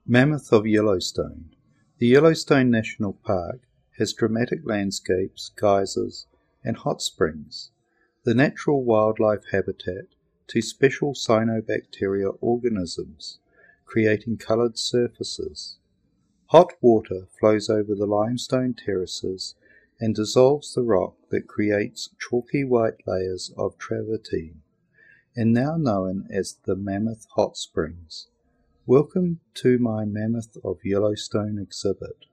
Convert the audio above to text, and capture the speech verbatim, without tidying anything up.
Mammoth of Yellowstone. The Yellowstone National Park has dramatic landscapes, geysers, and hot springs, the natural wildlife habitat to special cyanobacteria organisms, creating coloured surfaces. Hot water flows over the limestone terraces and dissolves the rock that creates chalky white layers of travertine, and now known as the Mammoth Hot Springs. Welcome to my Mammoth of Yellowstone exhibit.